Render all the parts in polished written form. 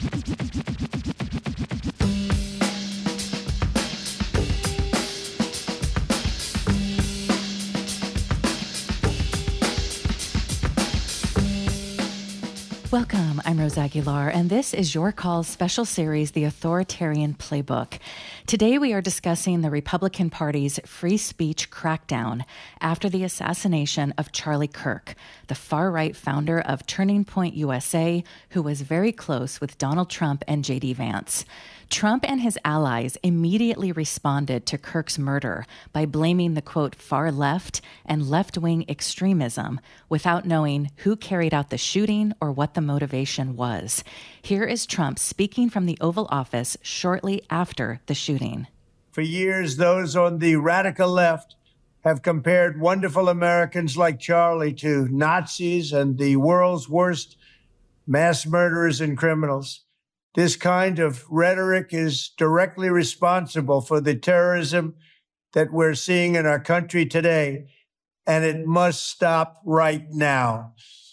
Welcome, I'm Rose Aguilar, and this is Your Call's special series, The Authoritarian Playbook. Today we are discussing the Republican Party's free speech crackdown after the assassination of Charlie Kirk, the far-right founder of Turning Point USA, who was very close with Donald Trump and J.D. Vance. Trump and his allies immediately responded to Kirk's murder by blaming the, quote, far left and left-wing extremism without knowing who carried out the shooting or what the motivation was. Here is Trump speaking from the Oval Office shortly after the shooting. For years, those on the radical left have compared wonderful Americans like Charlie to Nazis and the world's worst mass murderers and criminals. This kind of rhetoric is directly responsible for the terrorism that we're seeing in our country today, and it must stop right now.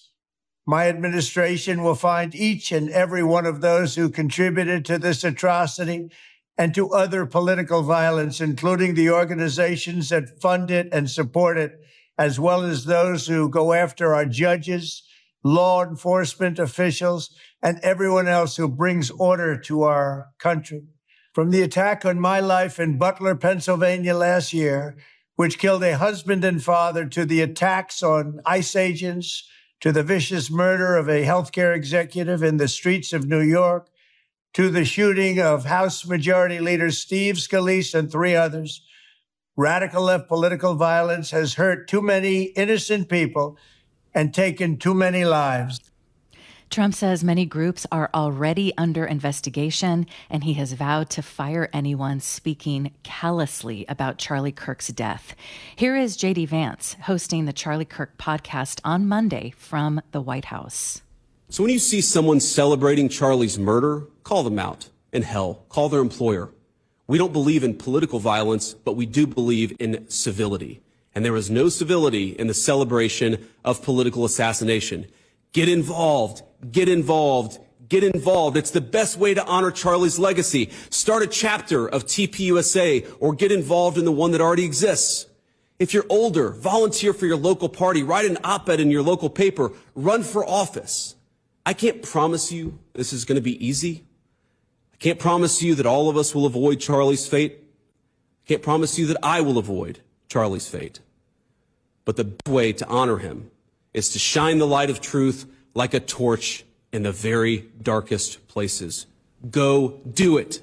My administration will find each and every one of those who contributed to this atrocity and to other political violence, including the organizations that fund it and support it, as well as those who go after our judges, law enforcement officials, and everyone else who brings order to our country. From the attack on my life in Butler, Pennsylvania last year, which killed a husband and father, to the attacks on ICE agents, to the vicious murder of a healthcare executive in the streets of New York, to the shooting of House Majority Leader Steve Scalise and 3 others, radical left political violence has hurt too many innocent people and taken too many lives. Trump says many groups are already under investigation, and he has vowed to fire anyone speaking callously about Charlie Kirk's death. Here is J.D. Vance hosting the Charlie Kirk podcast on Monday from the White House. So when you see someone celebrating Charlie's murder, call them out. And hell, call their employer. We don't believe in political violence, but we do believe in civility. And there is no civility in the celebration of political assassination. Get involved. Get involved. Get involved. It's the best way to honor Charlie's legacy. Start a chapter of TPUSA or get involved in the one that already exists. If you're older, volunteer for your local party, write an op-ed in your local paper, run for office. I can't promise you this is going to be easy. I can't promise you that all of us will avoid Charlie's fate. I can't promise you that I will avoid Charlie's fate. But the best way to honor him is to shine the light of truth like a torch in the very darkest places. Go do it.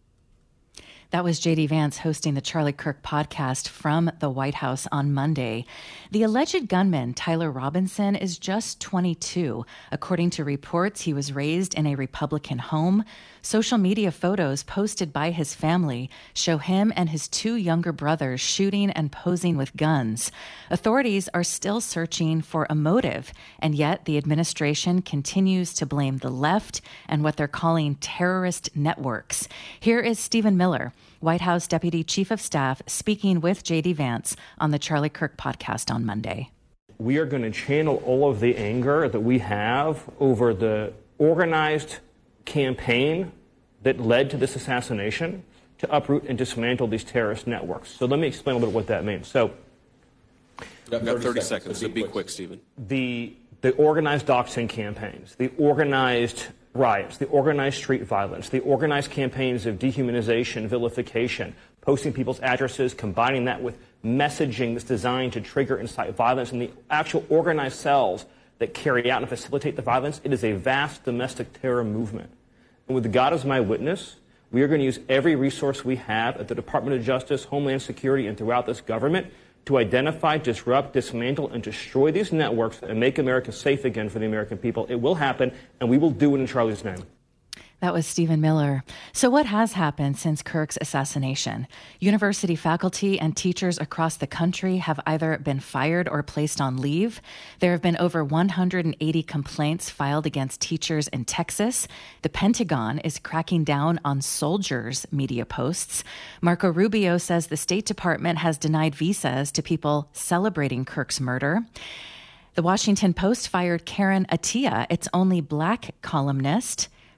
That was J.D. Vance hosting the Charlie Kirk podcast from the White House on Monday. The alleged gunman, Tyler Robinson, is just 22. According to reports, he was raised in a Republican home. Social media photos posted by his family show him and his 2 younger brothers shooting and posing with guns. Authorities are still searching for a motive, and yet the administration continues to blame the left and what they're calling terrorist networks. Here is Stephen Miller, White House Deputy Chief of Staff, speaking with J.D. Vance on the Charlie Kirk podcast on Monday. We are going to channel all of the anger that we have over the organized campaign that led to this assassination to uproot and dismantle these terrorist networks. So let me explain a little bit what that means. So, You've got 30 seconds. So be quick, Stephen. The organized doxing campaigns, the organized riots, the organized street violence, the organized campaigns of dehumanization, vilification, posting people's addresses, combining that with messaging that's designed to trigger and incite violence, and the actual organized cells that carry out and facilitate the violence, it is a vast domestic terror movement. And with God as my witness, we are going to use every resource we have at the Department of Justice, Homeland Security, and throughout this government to identify, disrupt, dismantle, and destroy these networks and make America safe again for the American people. It will happen, and we will do it in Charlie's name. That was Stephen Miller. So what has happened since Kirk's assassination? University faculty and teachers across the country have either been fired or placed on leave. There have been over 180 complaints filed against teachers in Texas. The Pentagon is cracking down on soldiers' media posts. Marco Rubio says the State Department has denied visas to people celebrating Kirk's murder. The Washington Post fired Karen Attiah, its only black columnist.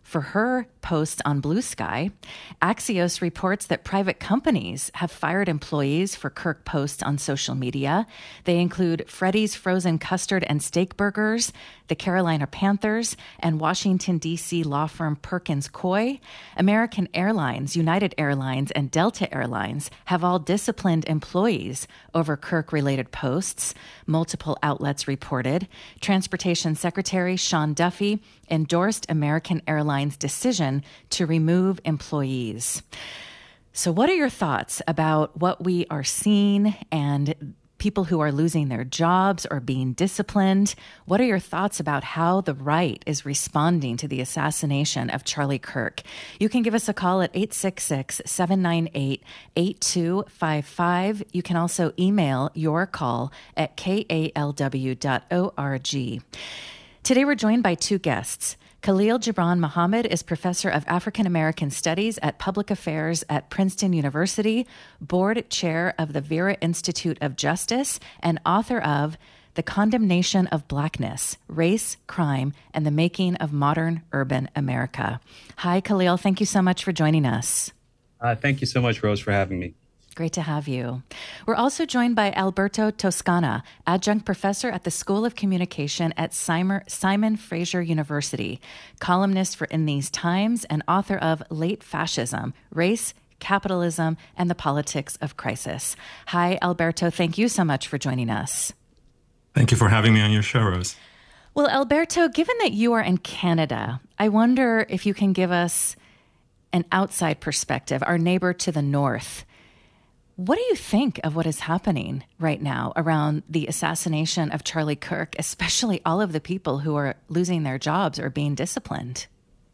for her posts on Blue Sky. Axios reports that private companies have fired employees for Kirk posts on social media. They include Freddy's Frozen Custard and Steak Burgers, the Carolina Panthers, and Washington, D.C. law firm Perkins Coie. American Airlines, United Airlines, and Delta Airlines have all disciplined employees over Kirk-related posts, multiple outlets reported. Transportation Secretary Sean Duffy endorsed American Airlines' decision to remove employees. So what are your thoughts about what we are seeing and people who are losing their jobs or being disciplined? What are your thoughts about how the right is responding to the assassination of Charlie Kirk? You can give us a call at 866-798-8255. You can also email your call at kalw.org. Today we're joined by two guests. Khalil Gibran Muhammad is professor of African American Studies at Public Affairs at Princeton University, board chair of the Vera Institute of Justice, and author of The Condemnation of Blackness, Race, Crime, and the Making of Modern Urban America. Hi, Khalil. Thank you so much for joining us. Thank you so much, Rose, for having me. Great to have you. We're also joined by Alberto Toscana, adjunct professor at the School of Communication at Simon Fraser University, columnist for In These Times, and author of Late Fascism, Race, Capitalism, and the Politics of Crisis. Hi, Alberto. Thank you so much for joining us. Thank you for having me on your show, Rose. Well, Alberto, given that you are in Canada, I wonder if you can give us an outside perspective, our neighbor to the north. What do you think of what is happening right now around the assassination of Charlie Kirk, especially all of the people who are losing their jobs or being disciplined?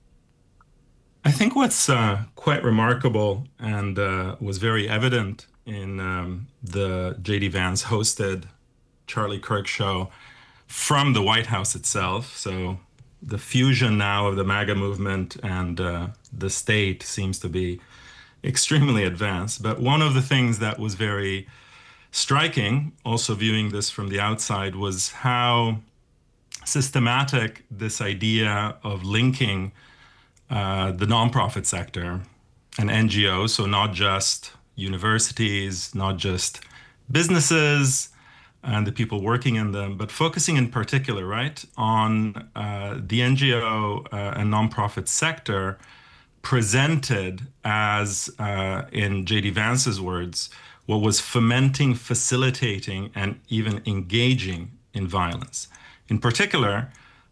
I think what's quite remarkable and was very evident in the J.D. Vance hosted Charlie Kirk show from the White House itself. So the fusion now of the MAGA movement and the state seems to be extremely advanced. But one of the things that was very striking, also viewing this from the outside, was how systematic this idea of linking the nonprofit sector and NGOs, so not just universities, not just businesses and the people working in them, but focusing in particular, right, on the NGO and nonprofit sector presented as, in J.D. Vance's words, what was fomenting, facilitating, and even engaging in violence. In particular,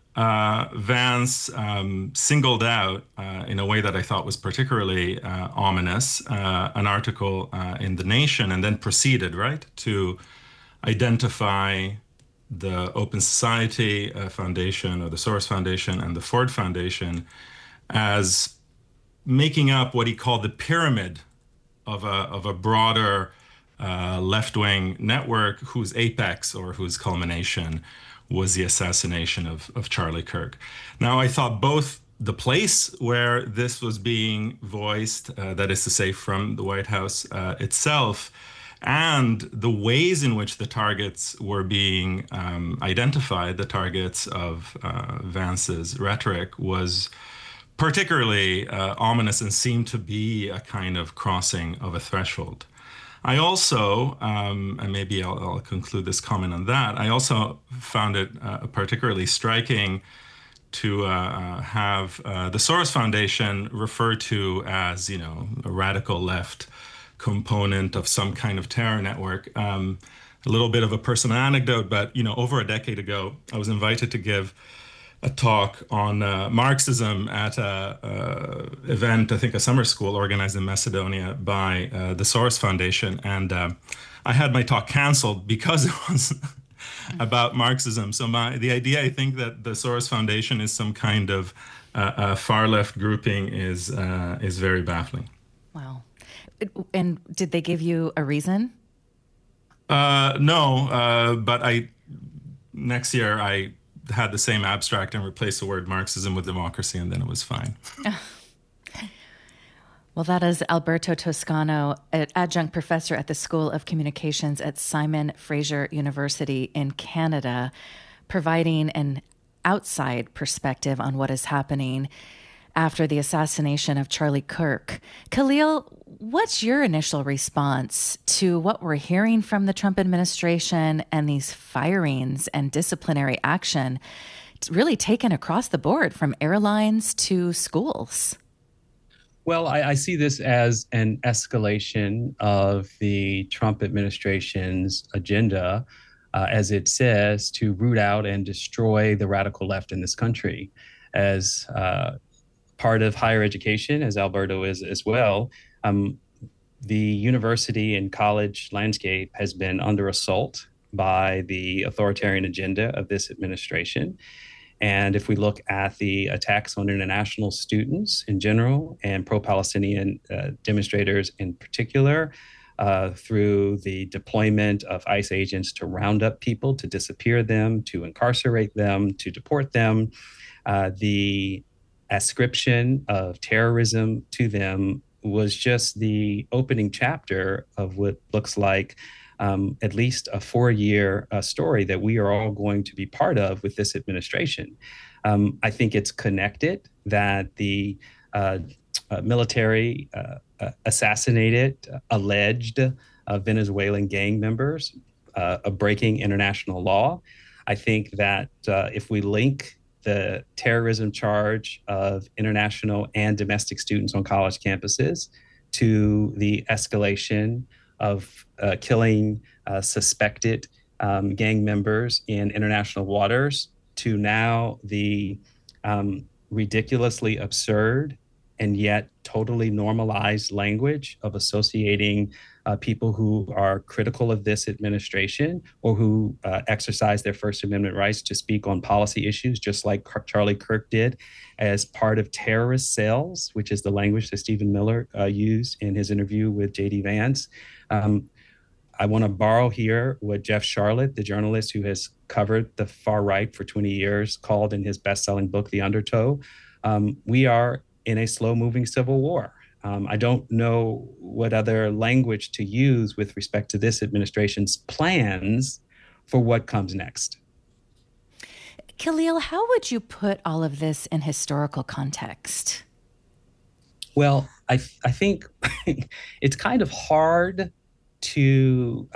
Vance singled out, in a way that I thought was particularly ominous, an article in The Nation, and then proceeded, right, to identify the Open Society Foundation, or the Soros Foundation, and the Ford Foundation as making up what he called the pyramid of a broader left-wing network whose apex or whose culmination was the assassination of Charlie Kirk. Now, I thought both the place where this was being voiced, that is to say from the White House itself, and the ways in which the targets were being identified, the targets of Vance's rhetoric, was particularly ominous and seemed to be a kind of crossing of a threshold. I also, and maybe I'll conclude this comment on that, I also found it particularly striking to have the Soros Foundation referred to as, you know, a radical left component of some kind of terror network. A little bit of a personal anecdote, but, you know, over a decade ago, I was invited to give a talk on Marxism at a event, I think a summer school organized in Macedonia by the Soros Foundation. And I had my talk canceled because it was about Marxism. So the idea, I think, that the Soros Foundation is some kind of far left grouping is very baffling. Wow. And did they give you a reason? No, but next year I had the same abstract and replaced the word Marxism with democracy, and then it was fine. Well, that is Alberto Toscano, an adjunct professor at the School of Communications at Simon Fraser University in Canada, providing an outside perspective on what is happening. after the assassination of Charlie Kirk. Khalil, what's your initial response to what we're hearing from the Trump administration and these firings and disciplinary action really taken across the board from airlines to schools? Well, I see this as an escalation of the Trump administration's agenda, as it says, to root out and destroy the radical left in this country. As part of higher education, as Alberto is as well, the university and college landscape has been under assault by the authoritarian agenda of this administration. And if we look at the attacks on international students in general and pro-Palestinian demonstrators in particular, through the deployment of ICE agents to round up people, to disappear them, to incarcerate them, to deport them, the ascription of terrorism to them was just the opening chapter of what looks like at least a 4-year story that we are all going to be part of with this administration. I think it's connected that the military assassinated alleged Venezuelan gang members of breaking international law. I think that if we link the terrorism charge of international and domestic students on college campuses to the escalation of killing suspected gang members in international waters, to now the ridiculously absurd and yet totally normalized language of associating people who are critical of this administration or who exercise their First Amendment rights to speak on policy issues, just like Charlie Kirk did, as part of terrorist cells, which is the language that Stephen Miller used in his interview with J.D. Vance. I want to borrow here what Jeff Sharlet, the journalist who has covered the far right for 20 years, called in his best-selling book, The Undertow. We are in a slow-moving civil war. I don't know what other language to use with respect to this administration's plans for what comes next. Khalil, how would you put all of this in historical context? Well, I think it's kind of hard to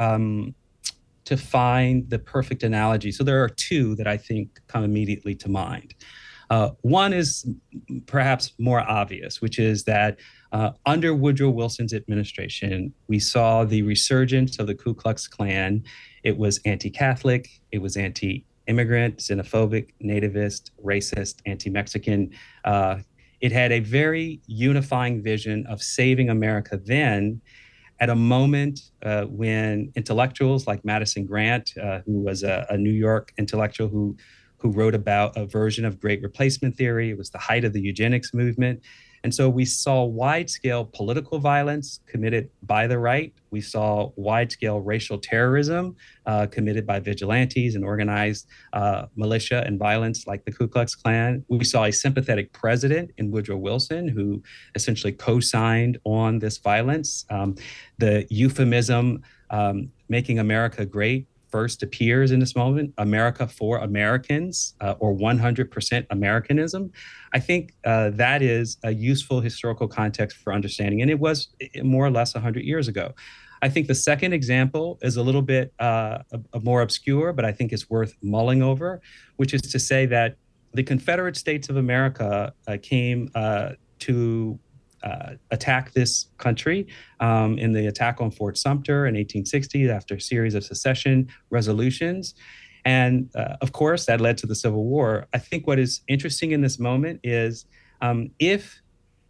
find the perfect analogy. So there are two that I think come immediately to mind. One is perhaps more obvious, which is that under Woodrow Wilson's administration, we saw the resurgence of the Ku Klux Klan. It was anti-Catholic, it was anti-immigrant, xenophobic, nativist, racist, anti-Mexican. It had a very unifying vision of saving America then, at a moment when intellectuals like Madison Grant, who was a New York intellectual who wrote about a version of great replacement theory. It was the height of the eugenics movement. And so we saw wide-scale political violence committed by the right. We saw wide-scale racial terrorism committed by vigilantes and organized militia and violence like the Ku Klux Klan. We saw a sympathetic president in Woodrow Wilson who essentially co-signed on this violence. The euphemism, making America great, first appears in this moment, America for Americans, or 100% Americanism. I think that is a useful historical context for understanding, and it was more or less 100 years ago. I think the second example is a little bit more obscure, but I think it's worth mulling over, which is to say that the Confederate States of America came to attack this country in the attack on Fort Sumter in 1860 after a series of secession resolutions. And of course, that led to the Civil War. I think what is interesting in this moment is if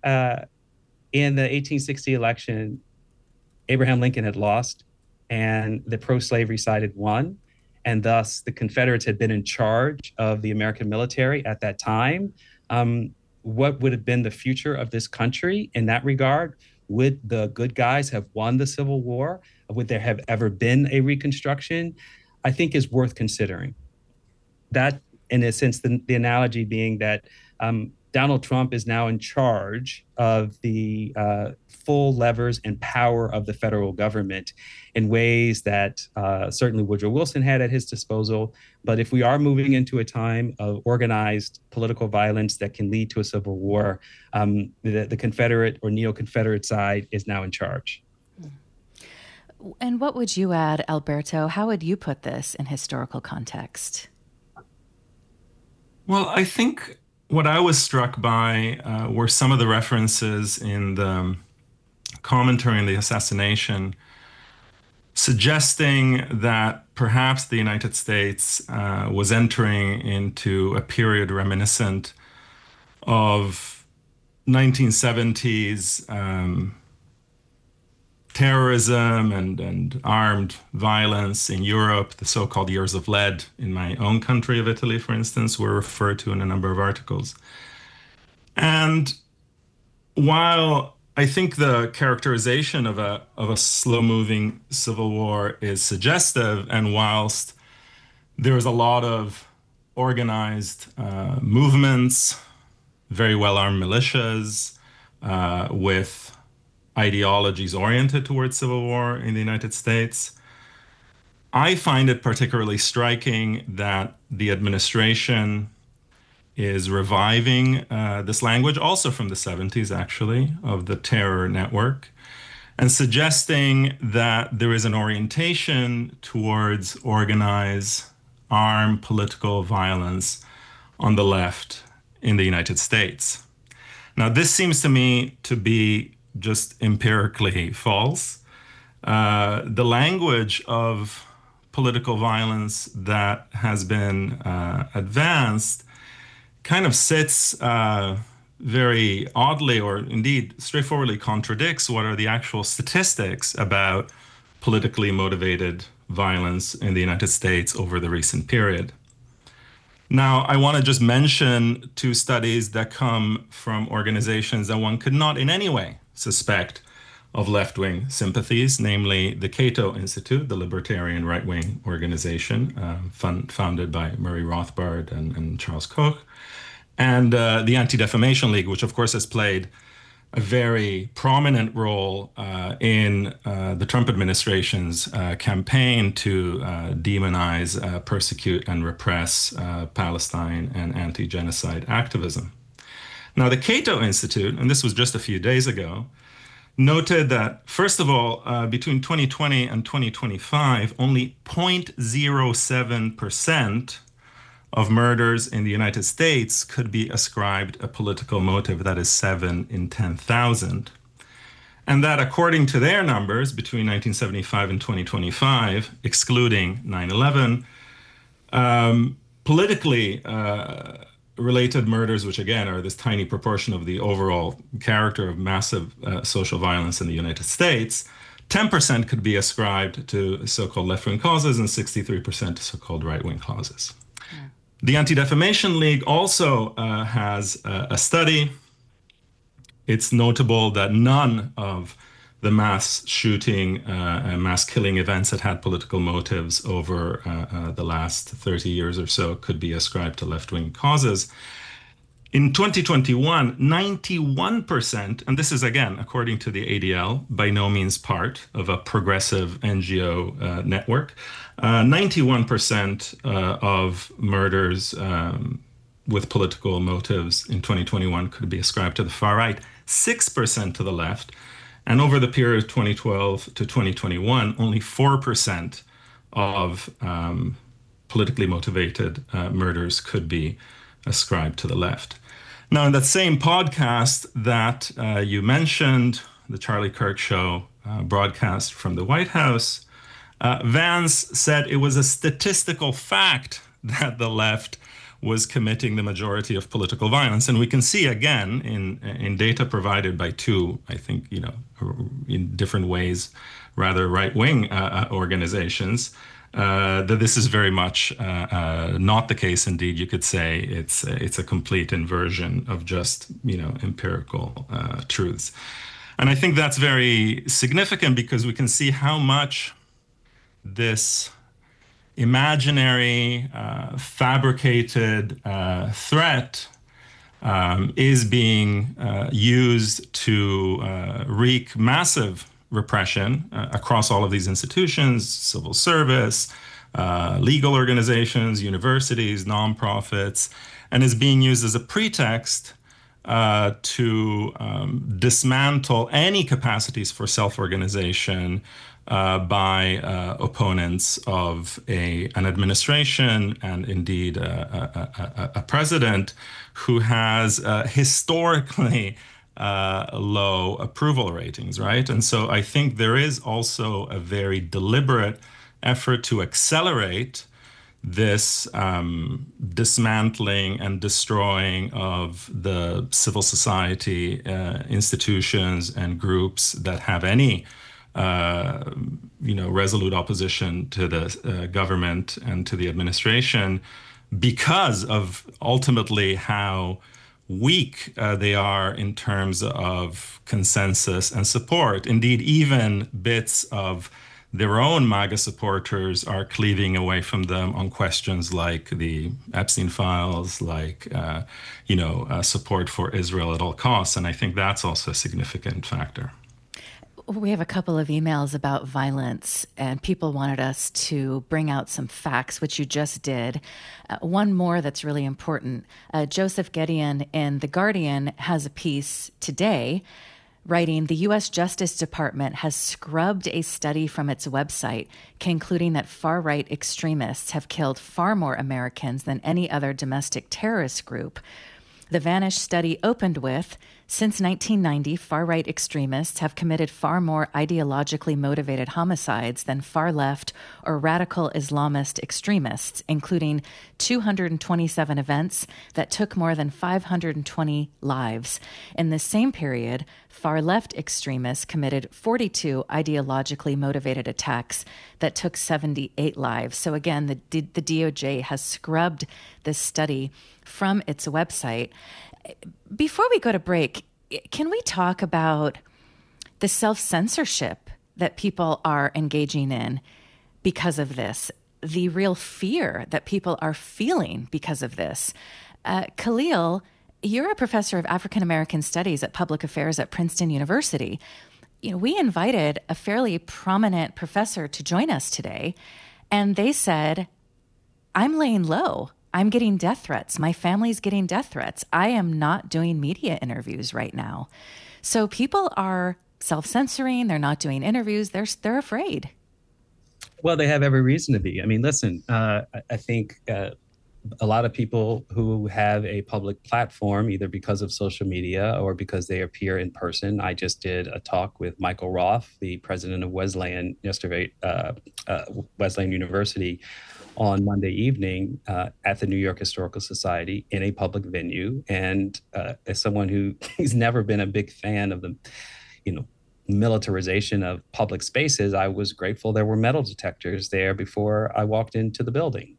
in the 1860 election, Abraham Lincoln had lost and the pro-slavery side had won, and thus the Confederates had been in charge of the American military at that time, what would have been the future of this country in that regard? Would the good guys have won the Civil War? Would there have ever been a Reconstruction? I think is worth considering. That, in a sense, the analogy being that Donald Trump is now in charge of the full levers and power of the federal government in ways that certainly Woodrow Wilson had at his disposal. But if we are moving into a time of organized political violence that can lead to a civil war, the Confederate or neo-Confederate side is now in charge. And what would you add, Alberto? How would you put this in historical context? Well, I think what I was struck by were some of the references in the commentary on the assassination, suggesting that perhaps the United States was entering into a period reminiscent of 1970s terrorism and armed violence in Europe. The so-called years of lead in my own country of Italy, for instance, were referred to in a number of articles. And while I think the characterization of a slow-moving civil war is suggestive, and whilst there is a lot of organized movements, very well-armed militias with ideologies oriented towards civil war in the United States, I find it particularly striking that the administration is reviving this language, also from the 70s, actually, of the terror network, and suggesting that there is an orientation towards organized armed political violence on the left in the United States. Now, this seems to me to be just empirically false. The language of political violence that has been advanced kind of sits very oddly, or indeed straightforwardly contradicts what are the actual statistics about politically motivated violence in the United States over the recent period. Now, I want to just mention two studies that come from organizations that one could not in any way suspect of left-wing sympathies, namely the Cato Institute, the libertarian right-wing organization founded by Murray Rothbard and Charles Koch, and the Anti-Defamation League, which of course has played a very prominent role in the Trump administration's campaign to demonize, persecute, and repress Palestine and anti-genocide activism. Now, the Cato Institute, and this was just a few days ago, noted that, first of all, between 2020 and 2025, only 0.07% of murders in the United States could be ascribed a political motive, that is 7 in 10,000. And that, according to their numbers, between 1975 and 2025, excluding 9/11, politically related murders, which again are this tiny proportion of the overall character of massive social violence in the United States, 10% could be ascribed to so-called left-wing causes and 63% to so-called right-wing causes. Yeah. The Anti-Defamation League also has a study. It's notable that none of the mass shooting and mass killing events that had political motives over the last 30 years or so could be ascribed to left-wing causes. In 2021, 91%, and this is again, according to the ADL, by no means part of a progressive NGO network, 91% of murders with political motives in 2021 could be ascribed to the far right, 6% to the left. And over the period of 2012 to 2021, only 4% of politically motivated murders could be ascribed to the left. Now, in that same podcast that you mentioned, the Charlie Kirk Show broadcast from the White House, Vance said it was a statistical fact that the left was committing the majority of political violence. And we can see again in data provided by two, I think, in different ways, rather right-wing organizations, that this is very much not the case. Indeed, you could say it's a complete inversion of just, empirical truths. And I think that's very significant because we can see how much this imaginary, fabricated threat is being used to wreak massive repression across all of these institutions, civil service, legal organizations, universities, nonprofits, and is being used as a pretext to dismantle any capacities for self-organization by opponents of an administration and indeed a president who has historically low approval ratings, right? And so I think there is also a very deliberate effort to accelerate this dismantling and destroying of the civil society institutions and groups that have any resolute opposition to the government and to the administration, because of ultimately how weak they are in terms of consensus and support. Indeed, even bits of their own MAGA supporters are cleaving away from them on questions like the Epstein files, like support for Israel at all costs. And I think that's also a significant factor. We have a couple of emails about violence, and people wanted us to bring out some facts, which you just did. One more that's really important. Joseph Gedeon in The Guardian has a piece today writing, the U.S. Justice Department has scrubbed a study from its website, concluding that far-right extremists have killed far more Americans than any other domestic terrorist group. The Vanish study opened with, since 1990, far-right extremists have committed far more ideologically motivated homicides than far-left or radical Islamist extremists, including 227 events that took more than 520 lives. In the same period, far-left extremists committed 42 ideologically motivated attacks that took 78 lives. So again, the DOJ has scrubbed this study from its website. Before we go to break, can we talk about the self-censorship that people are engaging in because of this, the real fear that people are feeling because of this? Khalil, you're a professor of African American Studies at Public Affairs at Princeton University. We invited a fairly prominent professor to join us today, and they said, I'm laying low. I'm getting death threats. My family's getting death threats. I am not doing media interviews right now. So people are self-censoring. They're not doing interviews. They're afraid. Well, they have every reason to be. I mean, listen, I think a lot of people who have a public platform, either because of social media or because they appear in person. I just did a talk with Michael Roth, the president of Wesleyan yesterday, Wesleyan University, on Monday evening at the New York Historical Society in a public venue. And as someone who's never been a big fan of the, militarization of public spaces, I was grateful there were metal detectors there before I walked into the building.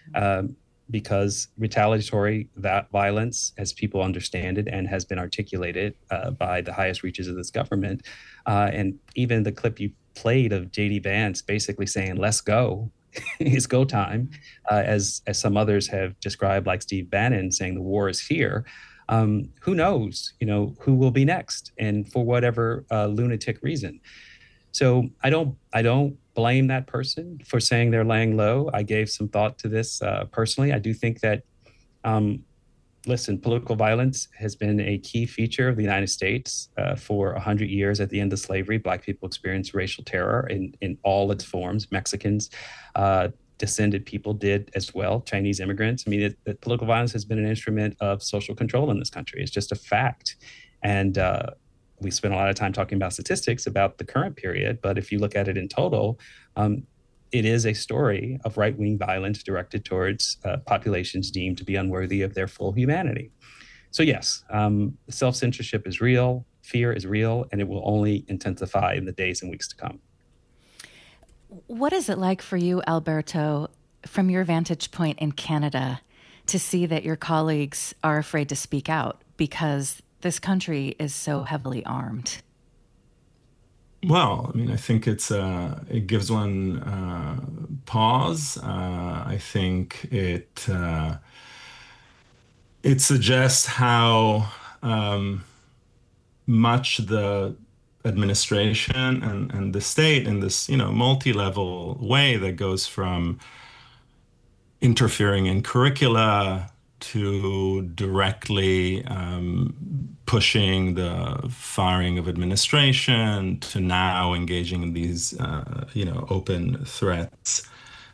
Because retaliatory violence, as people understand it, and has been articulated by the highest reaches of this government, and even the clip you played of J.D. Vance basically saying, let's go, it's go time, as some others have described, like Steve Bannon saying the war is here. Who knows, who will be next, and for whatever lunatic reason. So I don't blame that person for saying they're laying low. I gave some thought to this personally. I do think that, political violence has been a key feature of the United States for 100 years. At the end of slavery, Black people experienced racial terror in all its forms. Mexicans, descended people did as well, Chinese immigrants. I mean, political violence has been an instrument of social control in this country. It's just a fact. And we spent a lot of time talking about statistics about the current period, but if you look at it in total, it is a story of right-wing violence directed towards populations deemed to be unworthy of their full humanity. So yes, self-censorship is real, fear is real, and it will only intensify in the days and weeks to come. What is it like for you, Alberto, from your vantage point in Canada, to see that your colleagues are afraid to speak out because this country is so heavily armed? Well, I mean, I think it gives one, pause. I think it it suggests how much the administration and the state in this, multi-level way that goes from interfering in curricula to directly pushing the firing of administration to now engaging in these, open threats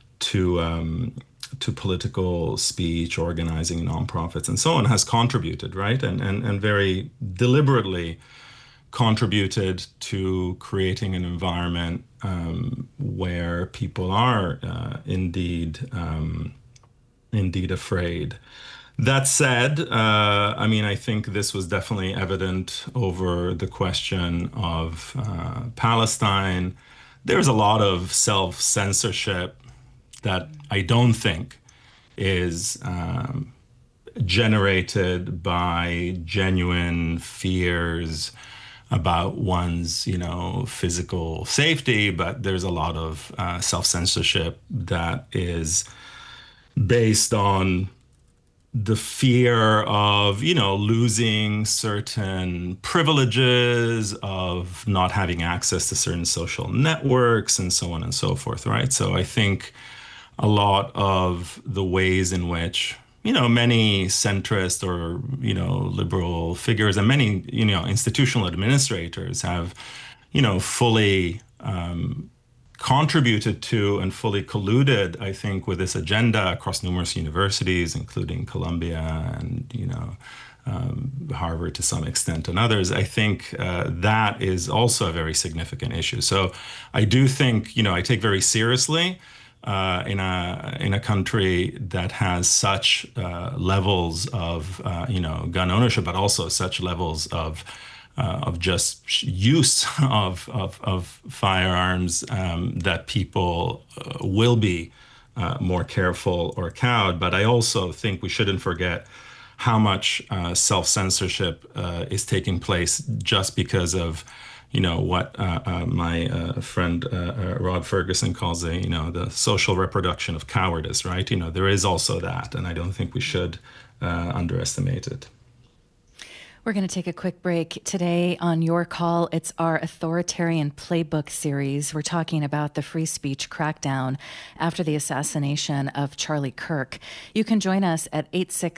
to political speech, organizing nonprofits, and so on, has contributed, right? And very deliberately contributed to creating an environment where people are indeed afraid. That said, I think this was definitely evident over the question of Palestine. There's a lot of self-censorship that I don't think is generated by genuine fears about one's, physical safety, but there's a lot of self-censorship that is based on the fear of, losing certain privileges, of not having access to certain social networks, and so on and so forth, right? So I think a lot of the ways in which, many centrist or, liberal figures and many, institutional administrators have, fully contributed to and fully colluded, I think, with this agenda across numerous universities, including Columbia and, Harvard to some extent and others. I think that is also a very significant issue. So I do think, I take very seriously in a country that has such levels of, gun ownership, but also such levels of just use of firearms, that people will be more careful or cowed. But I also think we shouldn't forget how much self-censorship is taking place just because of, what my friend Rod Ferguson calls the social reproduction of cowardice, right? There is also that, and I don't think we should underestimate it. We're going to take a quick break. Today on Your Call, it's our Authoritarian Playbook series. We're talking about the free speech crackdown after the assassination of Charlie Kirk. You can join us at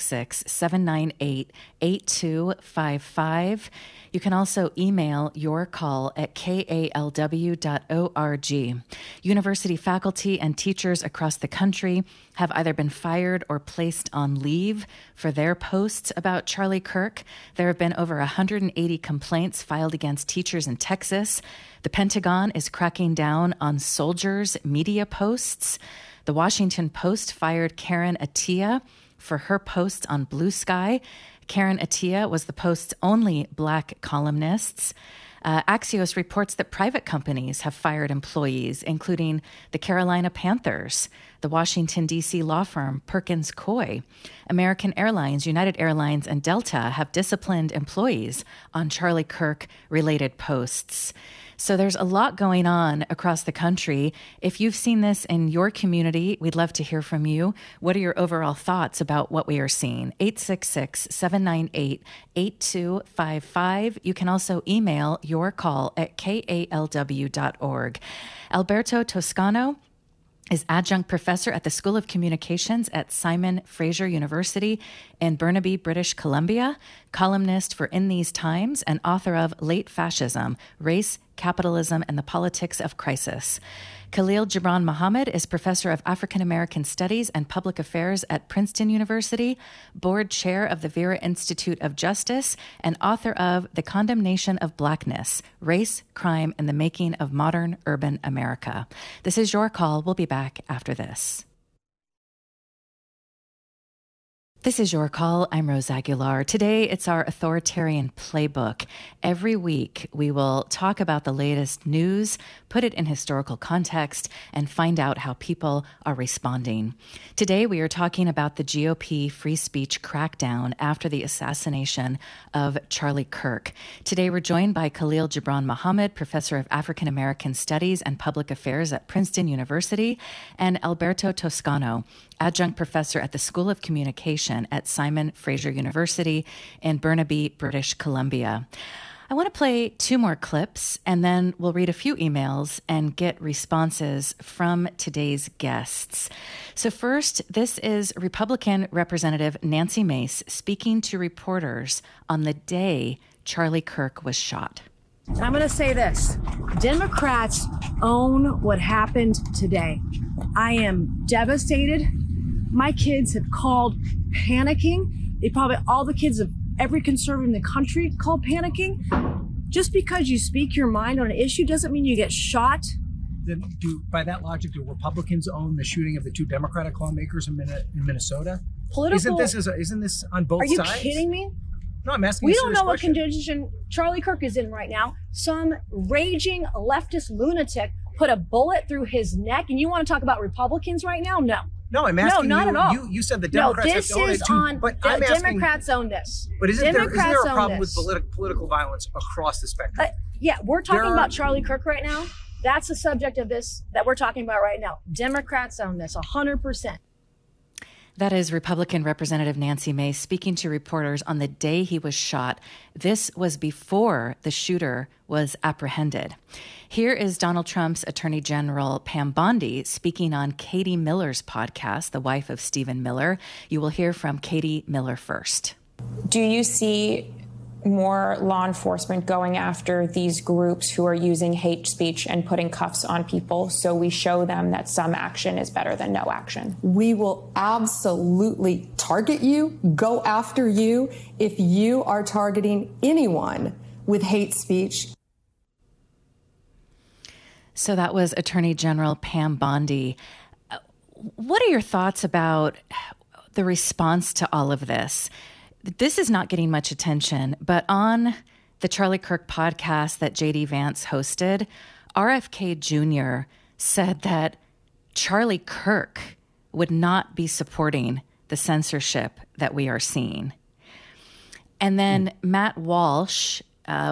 866-798-8255. You can also email your call at kalw.org. University faculty and teachers across the country have either been fired or placed on leave for their posts about Charlie Kirk. There have been over 180 complaints filed against teachers in Texas. The Pentagon is cracking down on soldiers' media posts. The Washington Post fired Karen Attiah for her posts on Blue Sky. Karen Attiah was the Post's only Black columnist. Axios reports that private companies have fired employees, including the Carolina Panthers, the Washington, D.C. law firm Perkins Coie. American Airlines, United Airlines, and Delta have disciplined employees on Charlie Kirk-related posts. So there's a lot going on across the country. If you've seen this in your community, we'd love to hear from you. What are your overall thoughts about what we are seeing? 866-798-8255. You can also email your call at kalw.org. Alberto Toscano is adjunct professor at the School of Communications at Simon Fraser University in Burnaby, British Columbia, columnist for In These Times, and author of Late Fascism, Race, Capitalism, and the Politics of Crisis. Khalil Gibran Muhammad is professor of African American Studies and Public Affairs at Princeton University, board chair of the Vera Institute of Justice, and author of The Condemnation of Blackness, Race, Crime, and the Making of Modern Urban America. This is Your Call. We'll be back after this. This is Your Call. I'm Rose Aguilar. Today, it's our Authoritarian Playbook. Every week, we will talk about the latest news, put it in historical context, and find out how people are responding. Today, we are talking about the GOP free speech crackdown after the assassination of Charlie Kirk. Today, we're joined by Khalil Gibran Muhammad, professor of African American Studies and Public Affairs at Princeton University, and Alberto Toscano, adjunct professor at the School of Communications education at Simon Fraser University in Burnaby, British Columbia. I want to play 2 more clips, and then we'll read a few emails and get responses from today's guests. So first, this is Republican Representative Nancy Mace speaking to reporters on the day Charlie Kirk was shot. I'm going to say this. Democrats own what happened today. I am devastated. My kids have called panicking. All the kids of every conservative in the country called panicking. Just because you speak your mind on an issue doesn't mean you get shot. By that logic, do Republicans own the shooting of the 2 Democratic lawmakers in Minnesota? Isn't this on both sides? Are you kidding me? No, I'm asking. We don't know what condition Charlie Kirk is in right now. Some raging leftist lunatic put a bullet through his neck, and you want to talk about Republicans right now? No, I'm asking. No, not at all. You said the Democrats have owned it too, but I'm asking. Democrats own this. But isn't there a problem with political violence across the spectrum? Yeah, we're talking about Charlie Kirk right now. That's the subject of this that we're talking about right now. Democrats own this 100%. That is Republican Representative Nancy Mace speaking to reporters on the day he was shot. This was before the shooter was apprehended. Here is Donald Trump's Attorney General Pam Bondi speaking on Katie Miller's podcast, the wife of Stephen Miller. You will hear from Katie Miller first. Do you see more law enforcement going after these groups who are using hate speech and putting cuffs on people so we show them that some action is better than no action? We will absolutely target you, go after you if you are targeting anyone with hate speech. So that was Attorney General Pam Bondi. What are your thoughts about the response to all of this? This is not getting much attention, but on the Charlie Kirk podcast that J.D. Vance hosted, RFK Jr. said that Charlie Kirk would not be supporting the censorship that we are seeing. And then Matt Walsh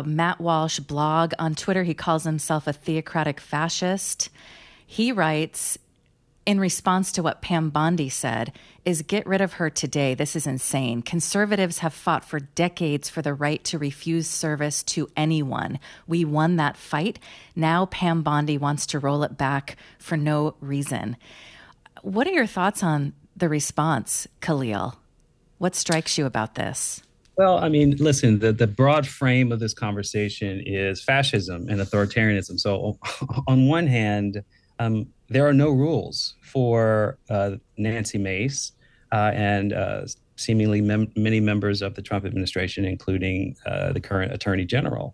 blog on Twitter, he calls himself a theocratic fascist. He writes, in response to what Pam Bondi said, is get rid of her today. This is insane. Conservatives have fought for decades for the right to refuse service to anyone. We won that fight. Now Pam Bondi wants to roll it back for no reason. What are your thoughts on the response, Khalil? What strikes you about this? Well, I mean, listen, the broad frame of this conversation is fascism and authoritarianism. So on one hand, there are no rules for Nancy Mace and seemingly many members of the Trump administration, including the current attorney general.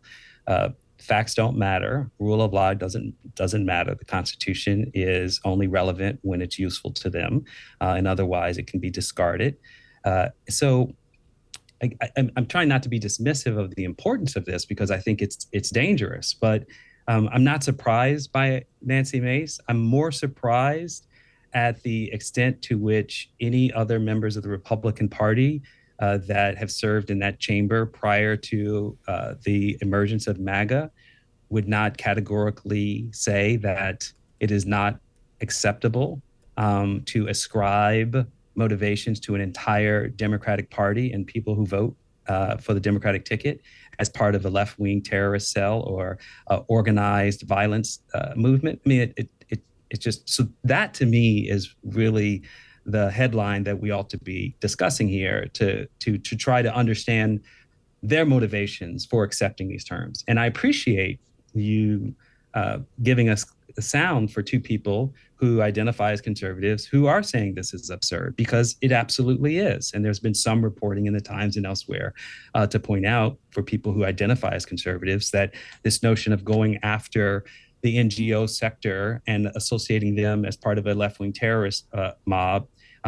Facts don't matter. Rule of law doesn't matter. The Constitution is only relevant when it's useful to them, and otherwise it can be discarded. So I'm trying not to be dismissive of the importance of this because I think it's dangerous, but I'm not surprised by Nancy Mace. I'm more surprised at the extent to which any other members of the Republican Party that have served in that chamber prior to the emergence of MAGA would not categorically say that it is not acceptable to ascribe motivations to an entire Democratic Party and people who vote for the Democratic ticket as part of a left-wing terrorist cell or organized violence movement. I mean, it's just, so that to me is really the headline that we ought to be discussing here to try to understand their motivations for accepting these terms. And I appreciate you giving us a sound for 2 people who identify as conservatives who are saying this is absurd, because it absolutely is. And there's been some reporting in the Times and elsewhere to point out for people who identify as conservatives that this notion of going after the NGO sector and associating them as part of a left-wing terrorist mob,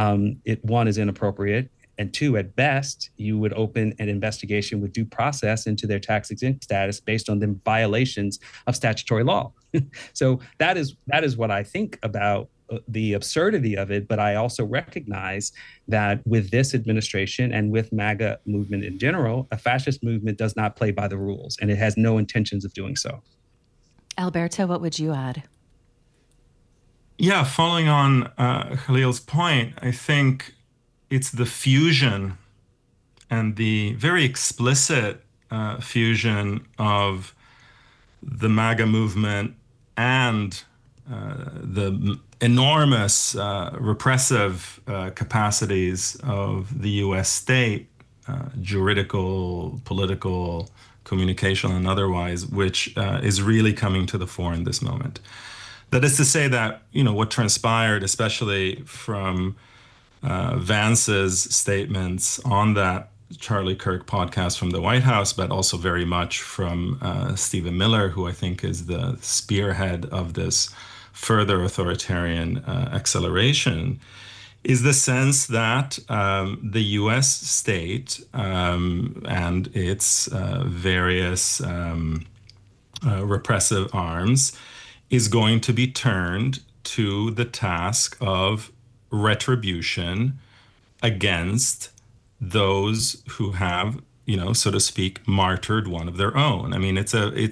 one is inappropriate. And 2, at best, you would open an investigation with due process into their tax exempt status based on the violations of statutory law. So that is what I think about the absurdity of it. But I also recognize that with this administration and with MAGA movement in general, a fascist movement does not play by the rules, and it has no intentions of doing so. Alberto, what would you add? Yeah, following on Khalil's point, I think it's the fusion and the very explicit fusion of the MAGA movement and the enormous repressive capacities of the U.S. state, juridical, political, communication, and otherwise, which is really coming to the fore in this moment. That is to say that, what transpired, especially from Vance's statements on that Charlie Kirk podcast from the White House, but also very much from Stephen Miller, who I think is the spearhead of this further authoritarian acceleration, is the sense that the U.S. state and its various repressive arms is going to be turned to the task of retribution against those who have, so to speak, martyred one of their own. I mean, it's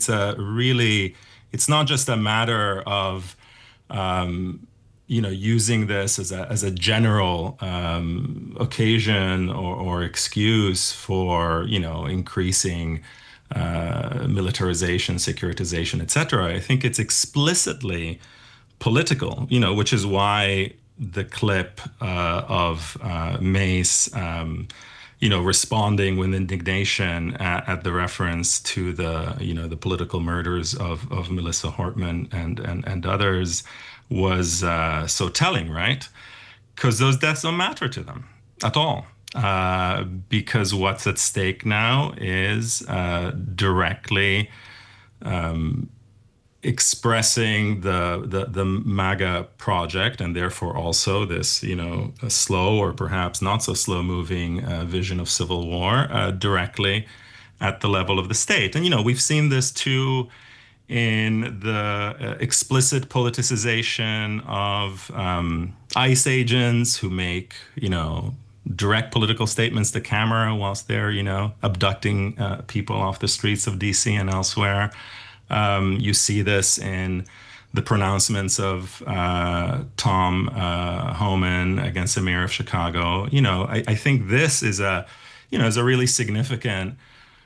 not just a matter of, using this as a general occasion or excuse for, increasing militarization, securitization, et cetera. I think it's explicitly political, which is why the clip of Mace, responding with indignation at the reference to the political murders of Melissa Hortman and others was so telling, right? Because those deaths don't matter to them at all. Because what's at stake now is directly expressing the MAGA project, and therefore also this, a slow or perhaps not so slow moving vision of civil war directly at the level of the state. And, we've seen this too in the explicit politicization of ICE agents who make, direct political statements to camera whilst they're, abducting people off the streets of DC and elsewhere. You see this in the pronouncements of Tom Homan against the mayor of Chicago. I think this is a really significant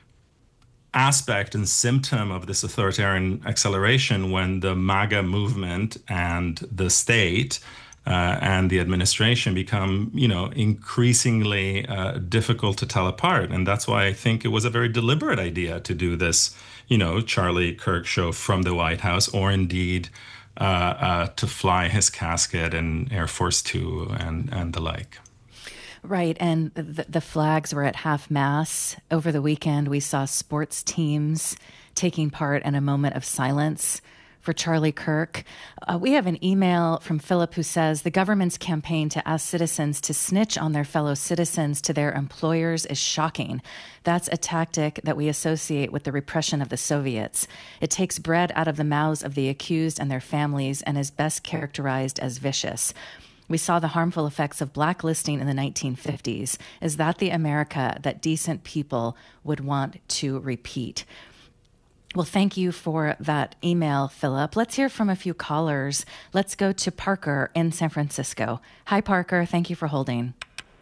aspect and symptom of this authoritarian acceleration when the MAGA movement and the state and the administration become, increasingly difficult to tell apart. And that's why I think it was a very deliberate idea to do this, Charlie Kirk show from the White House, or indeed to fly his casket in Air Force Two and the like. Right. And the flags were at half-mast. Over the weekend, we saw sports teams taking part in a moment of silence for Charlie Kirk. We have an email from Philip who says the government's campaign to ask citizens to snitch on their fellow citizens to their employers is shocking. That's a tactic that we associate with the repression of the Soviets. It takes bread out of the mouths of the accused and their families and is best characterized as vicious. We saw the harmful effects of blacklisting in the 1950s. Is that the America that decent people would want to repeat? Well, thank you for that email, Philip. Let's hear from a few callers. Let's go to Parker in San Francisco. Hi, Parker. Thank you for holding.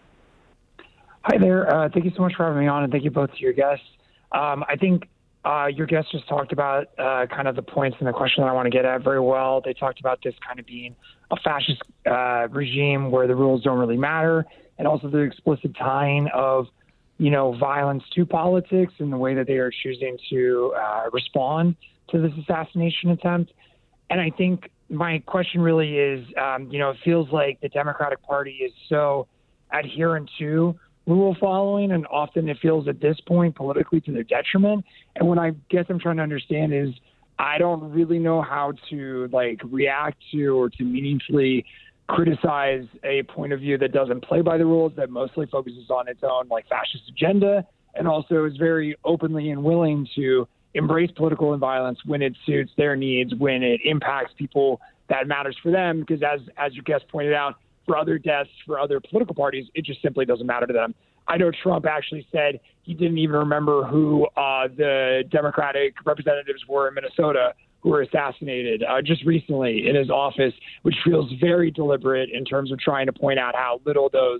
Hi there. Thank you so much for having me on, and thank you both to your guests. I think your guests just talked about kind of the points in the question that I want to get at very well. They talked about this kind of being a fascist regime where the rules don't really matter, and also the explicit tying of, violence to politics and the way that they are choosing to respond to this assassination attempt. And I think my question really is, it feels like the Democratic Party is so adherent to rule following, and often it feels at this point politically to their detriment. And what I guess I'm trying to understand is I don't really know how to react to or to meaningfully criticize a point of view that doesn't play by the rules, that mostly focuses on its own fascist agenda, and also is very openly and willing to embrace political violence when it suits their needs, when it impacts people that matters for them. Because as your guest pointed out, for other deaths, for other political parties, it just simply doesn't matter to them. I know Trump actually said he didn't even remember who the Democratic representatives were in Minnesota who were assassinated just recently in his office, which feels very deliberate in terms of trying to point out how little those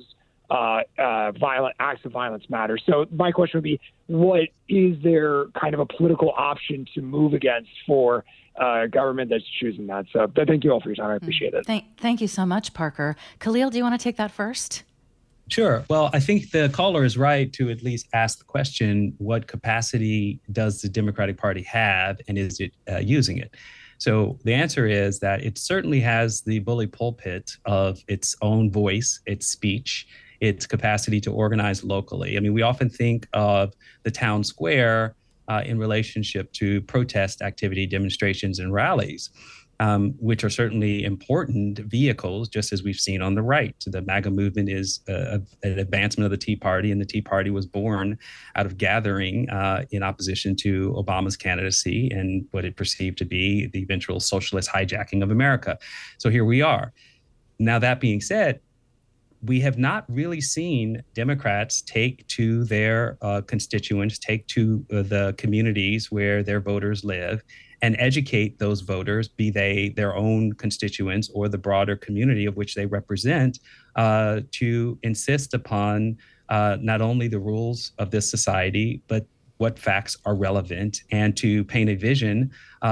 violent acts of violence matter. So my question would be, what is there kind of a political option to move against for government that's choosing that? So thank you all for your time. I appreciate it. Thank you so much, Parker. Khalil, do you want to take that first? Sure. Well, I think the caller is right to at least ask the question, what capacity does the Democratic Party have, and is it using it? So the answer is that it certainly has the bully pulpit of its own voice, its speech, its capacity to organize locally. I mean, we often think of the town square in relationship to protest activity, demonstrations, and rallies, which are certainly important vehicles, just as we've seen on the right. The MAGA movement is an advancement of the Tea Party, and the Tea Party was born out of gathering in opposition to Obama's candidacy and what it perceived to be the eventual socialist hijacking of America. So here we are. Now, that being said, we have not really seen Democrats take to their constituents, take to the communities where their voters live, and educate those voters, be they their own constituents or the broader community of which they represent, to insist upon not only the rules of this society, but what facts are relevant, and to paint a vision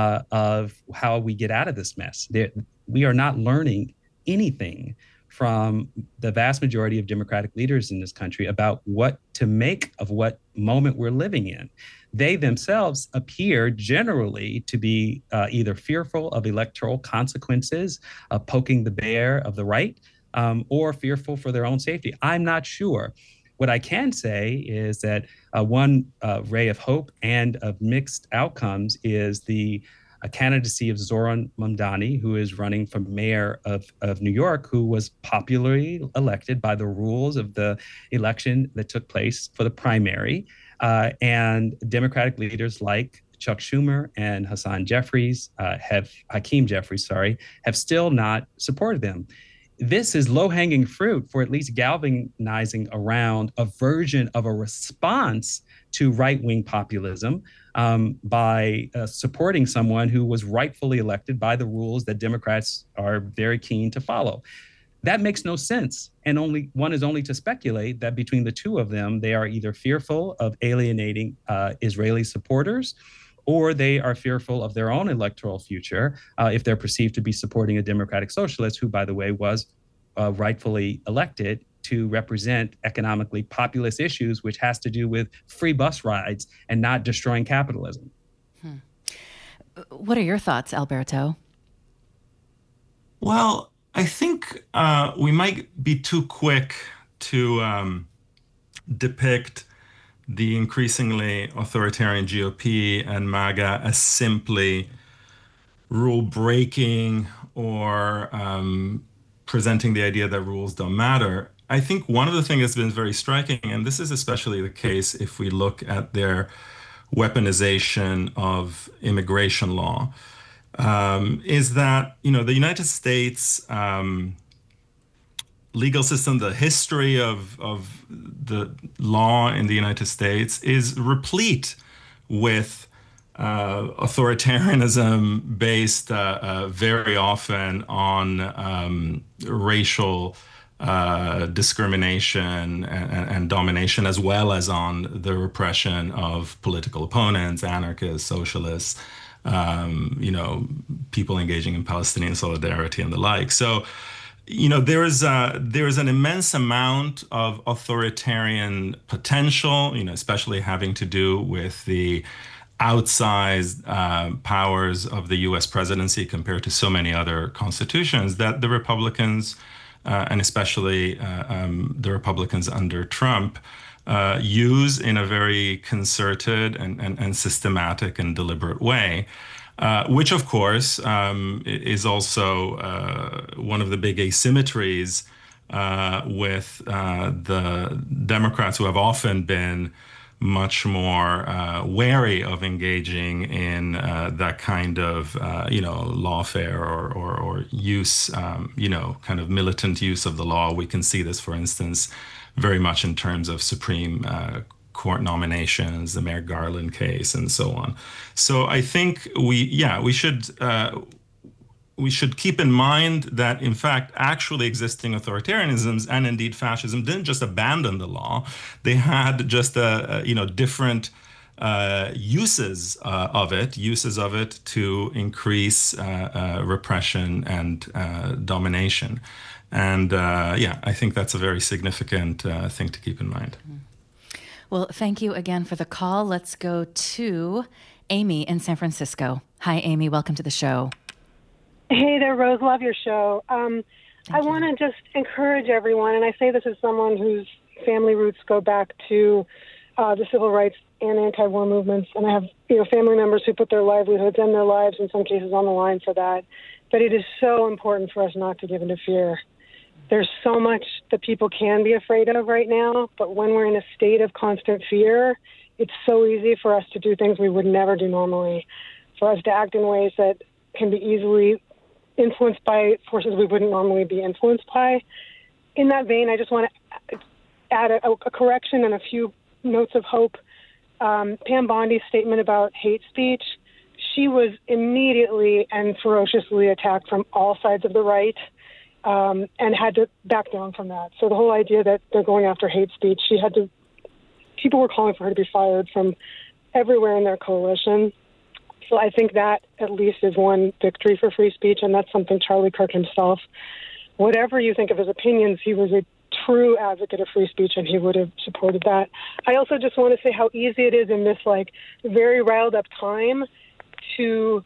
of how we get out of this mess. We are not learning anything from the vast majority of Democratic leaders in this country about what to make of what moment we're living in. They themselves appear generally to be either fearful of electoral consequences, of poking the bear of the right, or fearful for their own safety. I'm not sure. What I can say is that one ray of hope and of mixed outcomes is the candidacy of Zohran Mamdani, who is running for mayor of New York, who was popularly elected by the rules of the election that took place for the primary. And Democratic leaders like Chuck Schumer and Hakeem Jeffries, have still not supported them. This is low-hanging fruit for at least galvanizing around a version of a response to right-wing populism by supporting someone who was rightfully elected by the rules that Democrats are very keen to follow. That makes no sense. And one is only to speculate that between the two of them, they are either fearful of alienating Israeli supporters, or they are fearful of their own electoral future if they're perceived to be supporting a Democratic socialist who, by the way, was rightfully elected to represent economically populist issues, which has to do with free bus rides and not destroying capitalism. What are your thoughts, Alberto? Well, I think we might be too quick to depict the increasingly authoritarian GOP and MAGA as simply rule-breaking or presenting the idea that rules don't matter. I think one of the things that's been very striking, and this is especially the case if we look at their weaponization of immigration law, is that, the United States legal system, the history of the law in the United States is replete with authoritarianism based very often on racial discrimination and domination, as well as on the repression of political opponents, anarchists, socialists, people engaging in Palestinian solidarity and the like. So, there is an immense amount of authoritarian potential, especially having to do with the outsized powers of the U.S. presidency compared to so many other constitutions that the Republicans, and especially the Republicans under Trump, use in a very concerted and systematic and deliberate way. Which, of course, is also one of the big asymmetries with the Democrats, who have often been much more wary of engaging in that kind of, lawfare or use, kind of militant use of the law. We can see this, for instance, very much in terms of Supreme Court nominations, the Merrick Garland case, and so on. So I think we should we should keep in mind that, in fact, actually existing authoritarianisms and indeed fascism didn't just abandon the law. They had just different uses of it to increase repression and domination. And I think that's a very significant thing to keep in mind. Well, thank you again for the call. Let's go to Amy in San Francisco. Hi, Amy. Welcome to the show. Hey there, Rose. Love your show. I want to just encourage everyone, and I say this as someone whose family roots go back to the civil rights and anti-war movements, and I have family members who put their livelihoods and their lives in some cases on the line for that. But it is so important for us not to give into fear. There's so much that people can be afraid of right now, but when we're in a state of constant fear, it's so easy for us to do things we would never do normally, for us to act in ways that can be easily influenced by forces we wouldn't normally be influenced by. In that vein, I just want to add a correction and a few notes of hope. Pam Bondi's statement about hate speech, she was immediately and ferociously attacked from all sides of the right and had to back down from that. So the whole idea that they're going after hate speech, people were calling for her to be fired from everywhere in their coalition. So I think that at least is one victory for free speech, and that's something Charlie Kirk himself, whatever you think of his opinions, he was a true advocate of free speech, and he would have supported that. I also just want to say how easy it is in this very riled up time to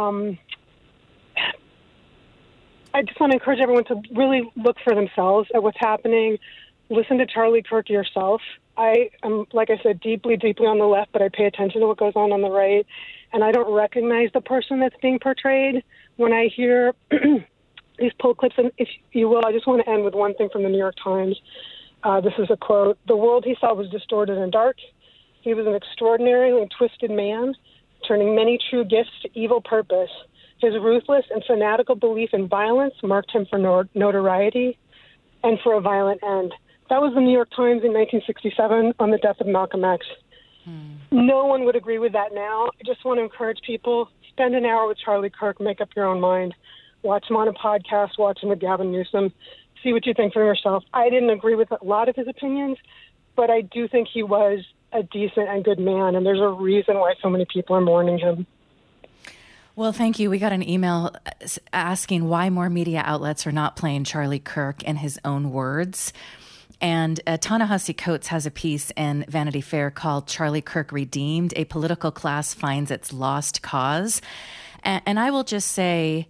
I just want to encourage everyone to really look for themselves at what's happening. Listen to Charlie Kirk yourself. I am, like I said, deeply, deeply on the left, but I pay attention to what goes on the right, and I don't recognize the person that's being portrayed when I hear these poll clips. And if you will, I just want to end with one thing from the New York Times. This is a quote. "The world he saw was distorted and dark. He was an extraordinarily twisted man, turning many true gifts to evil purpose. His ruthless and fanatical belief in violence marked him for notoriety and for a violent end." That was the New York Times in 1967 on the death of Malcolm X. No one would agree with that now. I just want to encourage people, spend an hour with Charlie Kirk, make up your own mind. Watch him on a podcast, watch him with Gavin Newsom, see what you think for yourself. I didn't agree with a lot of his opinions, but I do think he was a decent and good man, and there's a reason why so many people are mourning him. Well, thank you. We got an email asking why more media outlets are not playing Charlie Kirk in his own words. And Ta-Nehisi Coates has a piece in Vanity Fair called "Charlie Kirk Redeemed, A Political Class Finds Its Lost Cause." And I will just say,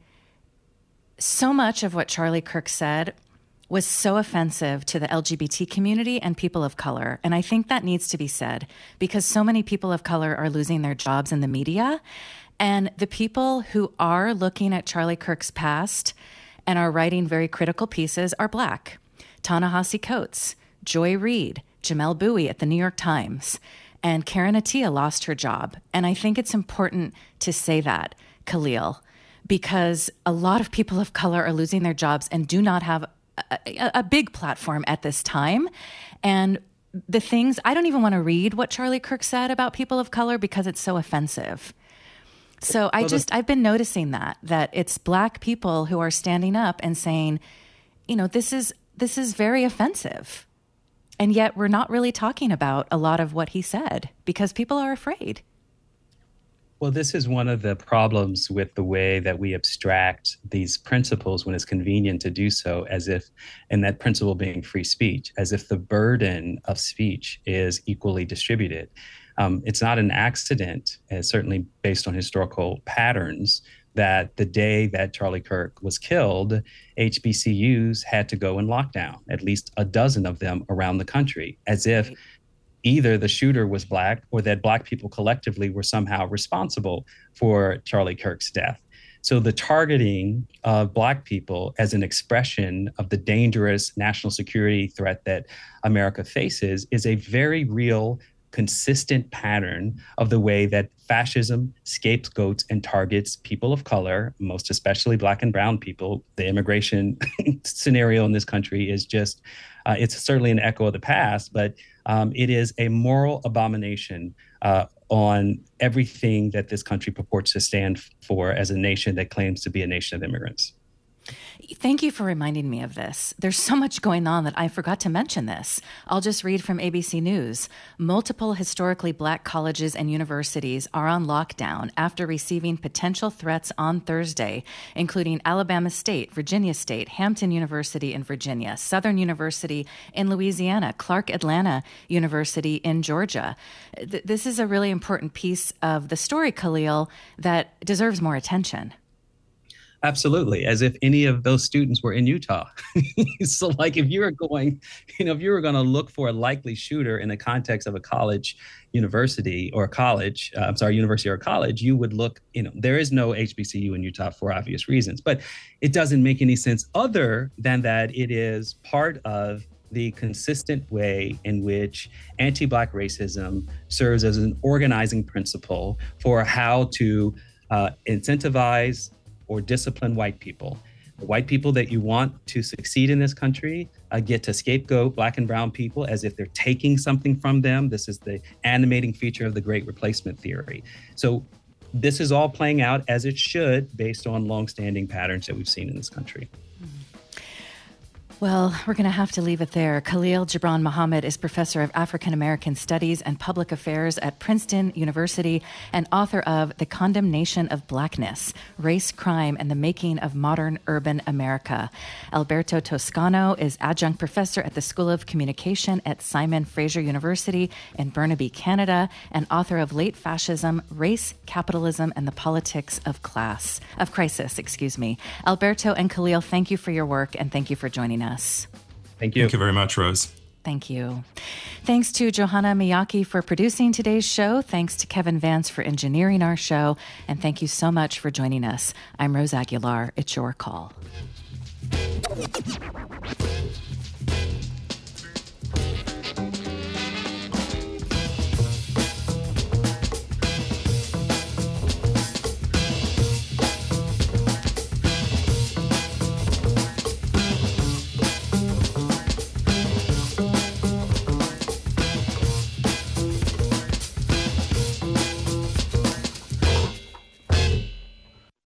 so much of what Charlie Kirk said was so offensive to the LGBT community and people of color. And I think that needs to be said because so many people of color are losing their jobs in the media. And the people who are looking at Charlie Kirk's past and are writing very critical pieces are Black. Ta-Nehisi Coates, Joy Reid, Jamelle Bouie at the New York Times, and Karen Attiah lost her job. And I think it's important to say that, Khalil, because a lot of people of color are losing their jobs and do not have a big platform at this time. And the things, I don't even want to read what Charlie Kirk said about people of color because it's so offensive. So I've been noticing that it's Black people who are standing up and saying, this is very offensive. And yet we're not really talking about a lot of what he said because people are afraid. Well, this is one of the problems with the way that we abstract these principles when it's convenient to do so, and that principle being free speech, as if the burden of speech is equally distributed. It's not an accident, certainly based on historical patterns, that the day that Charlie Kirk was killed, HBCUs had to go in lockdown, at least a dozen of them around the country, as if either the shooter was Black or that Black people collectively were somehow responsible for Charlie Kirk's death. So the targeting of Black people as an expression of the dangerous national security threat that America faces is a very real, consistent pattern of the way that fascism scapegoats and targets people of color, most especially Black and brown people. The immigration scenario in this country is just, it's certainly an echo of the past, but it is a moral abomination on everything that this country purports to stand for as a nation that claims to be a nation of immigrants. Thank you for reminding me of this. There's so much going on that I forgot to mention this. I'll just read from ABC News. Multiple historically Black colleges and universities are on lockdown after receiving potential threats on Thursday, including Alabama State, Virginia State, Hampton University in Virginia, Southern University in Louisiana, Clark Atlanta University in Georgia. This is a really important piece of the story, Khalil, that deserves more attention. Absolutely, as if any of those students were in Utah. So like if you were going to look for a likely shooter in the context of a university or college, you would look, there is no HBCU in Utah for obvious reasons, but it doesn't make any sense other than that it is part of the consistent way in which anti-Black racism serves as an organizing principle for how to incentivize or discipline white people. The white people that you want to succeed in this country get to scapegoat Black and brown people as if they're taking something from them. This is the animating feature of the Great Replacement theory. So this is all playing out as it should based on longstanding patterns that we've seen in this country. Well, we're going to have to leave it there. Khalil Gibran Muhammad is professor of African American Studies and Public Affairs at Princeton University and author of The Condemnation of Blackness, Race, Crime, and the Making of Modern Urban America. Alberto Toscano is adjunct professor at the School of Communication at Simon Fraser University in Burnaby, Canada, and author of Late Fascism, Race, Capitalism, and the Politics of Crisis. Alberto and Khalil, thank you for your work and thank you for joining us. Thank you. Thank you very much, Rose. Thank you. Thanks to Johanna Miyake for producing today's show. Thanks to Kevin Vance for engineering our show. And thank you so much for joining us. I'm Rose Aguilar. It's your call.